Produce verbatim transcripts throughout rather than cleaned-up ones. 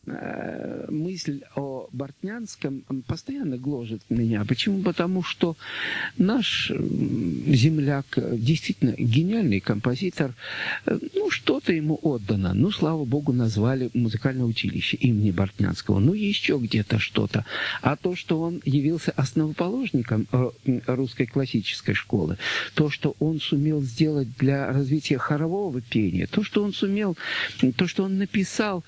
мысль о Бортнянском постоянно гложет меня. Почему? Потому что наш земляк, действительно гениальный композитор, ну, что-то ему отдано. Ну, слава богу, назвали музыкальное училище имени Бортнянского. Ну, еще где-то что-то. А то, что он явился основоположником русской классической школы, то, что он сумел сделать для развития хорового пения, то, что он сумел, то, что он написал,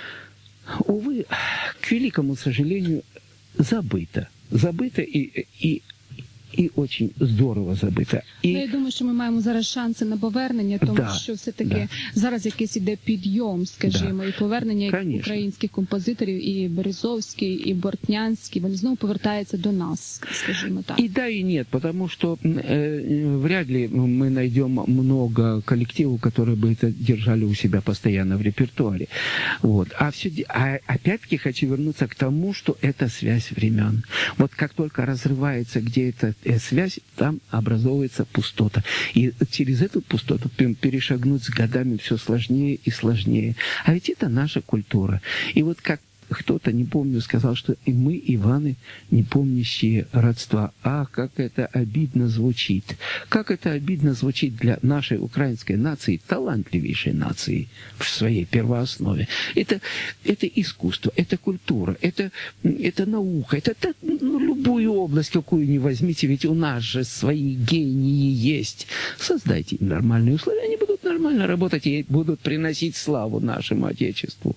увы, к великому сожалению, забыто. Забыто и, и, і очень здорово забито. І... Ну, я думаю, що ми маємо зараз шанси на повернення, тому да, що все-таки да. зараз якийсь іде підйом, скажімо, да. і повернення Конечно. українських композиторів, і Березовський, і Бортнянський, вони знову повертаються до нас, скажімо так. И да, и нет, потому что э, вряд ли мы найдем много коллективов, которые бы это держали у себя постоянно в репертуаре. Вот. А, все, а опять-таки хочу вернуться к тому, что это связь времен. Вот как только разрывается где эта связь, там образовывается пустота. И через эту пустоту перешагнуть с годами все сложнее и сложнее. А ведь это наша культура. И вот как кто-то, не помню, сказал, что и мы, Иваны, не помнящие родства. Ах, как это обидно звучит. Как это обидно звучит для нашей украинской нации, талантливейшей нации в своей первооснове. Это, это искусство, это культура, это, это наука, это, это ну, любую область, какую ни возьмите, ведь у нас же свои гении есть. Создайте им нормальные условия, они будут нормально работать и будут приносить славу нашему Отечеству.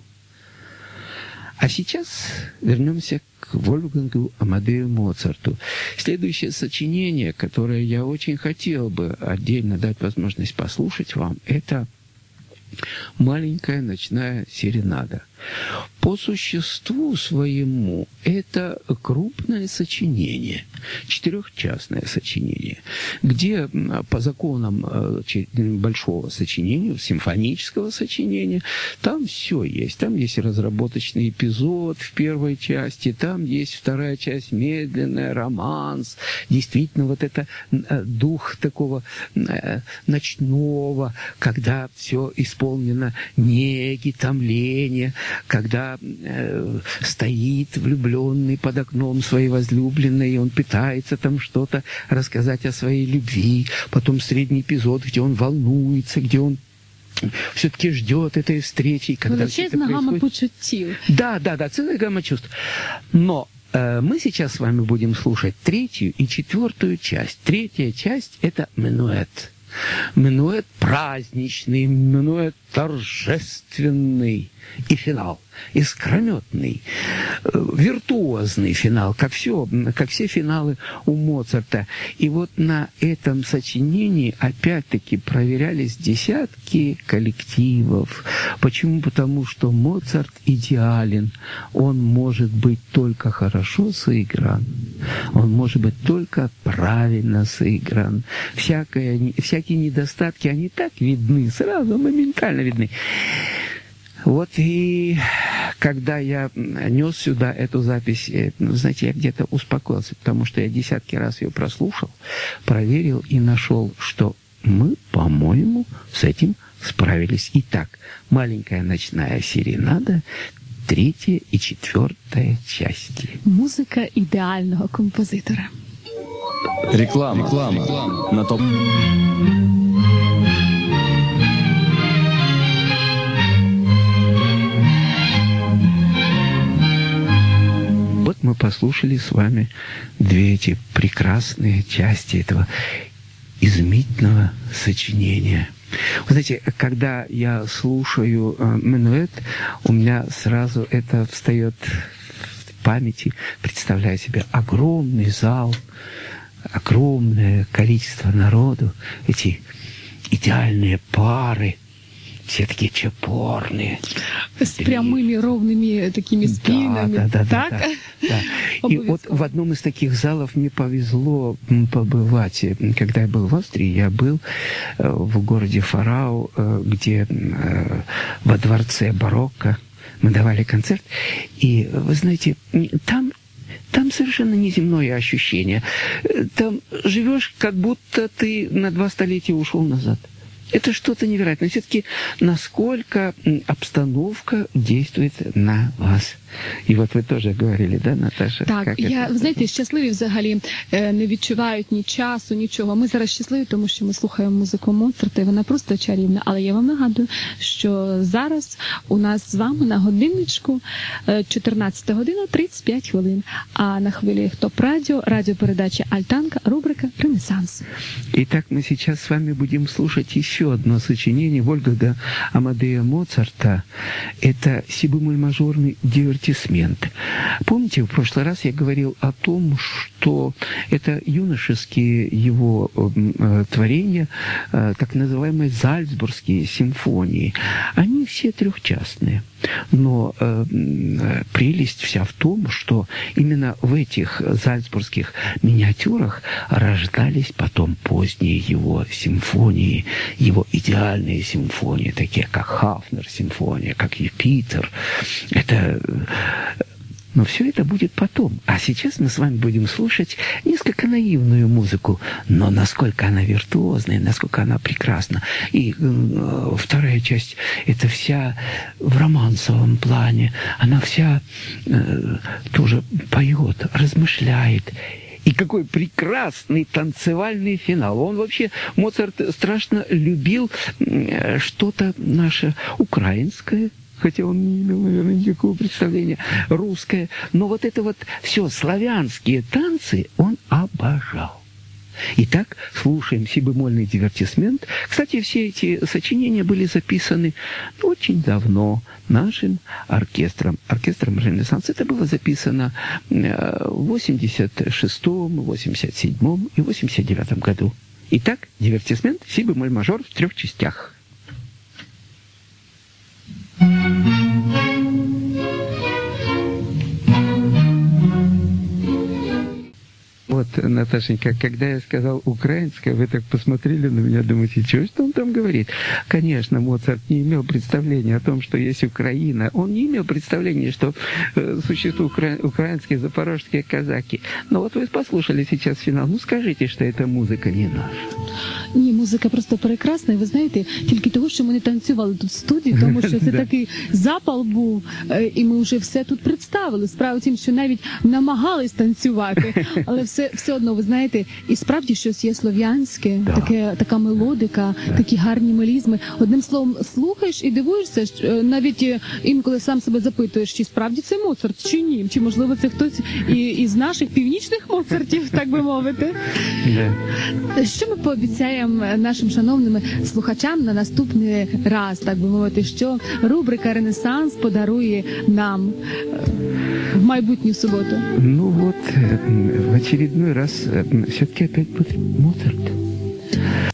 А сейчас вернемся к Вольфгангу Амадею Моцарту. Следующее сочинение, которое я очень хотел бы отдельно дать возможность послушать вам, это «Маленькая ночная серенада». По существу своему это крупное сочинение, четырехчастное сочинение, где по законам большого сочинения, симфонического сочинения, там все есть. Там есть разработочный эпизод в первой части, там есть вторая часть, медленная, романс. Действительно, вот это дух такого ночного, когда все исполнено неги, томления, когда э, стоит влюбленный под окном своей возлюбленной, и он пытается там что-то рассказать о своей любви. Потом средний эпизод, где он волнуется, где он все-таки ждет этой встречи. И когда Величезна гамма почуттів. Да, да, да, целая гамма чувств. Но э, мы сейчас с вами будем слушать третью и четвертую часть. Третья часть — это минуэт. Минуэт праздничный, минуэт торжественный. И финал искрометный, виртуозный финал, как все, как все финалы у Моцарта. И вот на этом сочинении опять-таки проверялись десятки коллективов. Почему? Потому что Моцарт идеален. Он может быть только хорошо сыгран. Он может быть только правильно сыгран. Всякое, всякие недостатки, они так видны, сразу, моментально видны. Вот и когда я нес сюда эту запись, знаете, я где-то успокоился, потому что я десятки раз ее прослушал, проверил и нашел, что мы, по-моему, с этим справились. Итак, «Маленькая ночная серенада», третья и четвертая части. Музика ідеального композитора. Реклама. Реклама. Реклама. На топ. Вот мы послушали с вами две эти прекрасные части этого изумительного сочинения. Вы знаете, когда я слушаю э, минуэт, у меня сразу это встает в памяти, представляю себе огромный зал, огромное количество народу, эти идеальные пары, все такие чопорные. С прямыми ровными такими спинами. Да, да, да, так? да, да. И вот в одном из таких залов мне повезло побывать. Когда я был в Австрии, я был в городе Фарау, где во дворце барокко мы давали концерт. И, вы знаете, там Там совершенно неземное ощущение. Там живешь, как будто ты на два столетия ушел назад. Это что-то невероятное. Все-таки насколько обстановка действует на вас. І от ви теж говорили, да, Наташа? Так, як я, це? ви знаєте, щасливі взагалі е, не відчувають ні часу, нічого. Ми зараз щасливі, тому що ми слухаємо музику Моцарта, і вона просто чарівна. Але я вам нагадую, що зараз у нас з вами на годинничку е, чотирнадцята година тридцять п'ять хвилин. А на хвилі Топ Радіо, радіопередача Альтанка, рубрика «Ренессанс». Итак, мы сейчас с вами будем слушать еще одно сочинение Вольфганга Амадея Моцарта. Это си-бемоль-мажорный дивертисмент. Помните, в прошлый раз я говорил о том, что это юношеские его э, творения, э, так называемые зальцбургские симфонии. Они все трехчастные. Но э, прелесть вся в том, что именно в этих зальцбургских миниатюрах рождались потом поздние его симфонии, его идеальные симфонии, такие как Хафнер симфония, как Юпитер. Это... Но все это будет потом. А сейчас мы с вами будем слушать несколько наивную музыку, но насколько она виртуозная, насколько она прекрасна. И э, вторая часть, это вся в романсовом плане. Она вся э, тоже поет, размышляет. И какой прекрасный танцевальный финал. Он вообще, Моцарт страшно любил э, что-то наше украинское, хотя он не имел, наверное, никакого представления, русское. Но вот это вот все, славянские танцы он обожал. Итак, слушаем си-бемольный дивертисмент. Кстати, все эти сочинения были записаны очень давно нашим оркестром, оркестром «Ренессанс». Это было записано в восемьдесят шестом, восемьдесят седьмом и восемьдесят девятом году. Итак, дивертисмент си-бемоль-мажор в трех частях. Вот, Наташенька, когда я сказал украинское, вы так посмотрели на меня, думаете, что, что он там говорит? Конечно, Моцарт не имел представления о том, что есть Украина. Он не имел представления, что э, существуют укра... украинские запорожские казаки. Но вот вы послушали сейчас финал. Ну, скажите, что эта музыка не наша. Ні, музика просто прекрасна. І ви знаєте, тільки того, що ми не танцювали тут в студії, тому що це такий запал був, е, і ми вже все тут представили. Справа в тім, що навіть намагались танцювати, але все, все одно, ви знаєте, і справді щось є слов'янське, Да. таке, така мелодика, такі гарні мелізми. Одним словом, слухаєш і дивуєшся, що, е, навіть е, інколи сам себе запитуєш, чи справді це Моцарт, чи ні, чи можливо це хтось і, із наших північних Моцартів, так би мовити. Да. Що ми пообіцяємо нашим шановним слухачам на наступний раз, так би мовити, що рубрика «Ренессанс» подарує нам в майбутню суботу? Ну вот, в очередной раз все-таки опять будет Моцарт.